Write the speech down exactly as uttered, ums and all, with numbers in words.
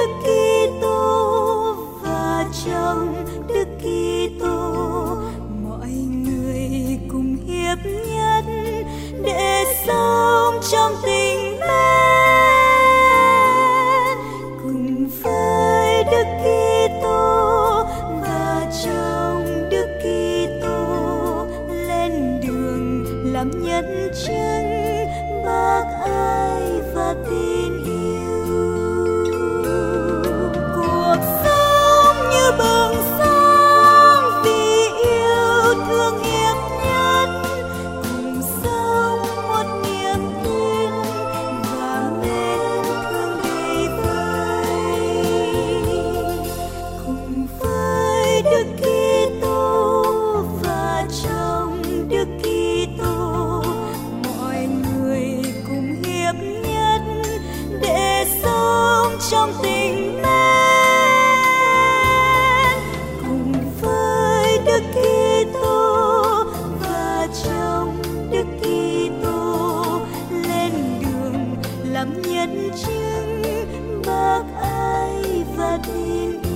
Đức Kitô và trong Đức Kitô, mọi người cùng hiệp nhất để sống trong tình mến. Cùng với Đức Kitô và trong Đức Kitô, lên đường làm nhân chứng bác ái và tin yêu. Cuộc sống như bừng sáng vì yêu thương hiệp nhất, cùng sống một niềm tin và mến thương đầy vơi. Cùng với Đức Kitô và trong Đức Kitô, mọi người cùng hiệp nhất để sống trong tình mến. Cùng với Đức Kitô và trong Đức Kitô, lên đường làm nhân chứng bác ái và tin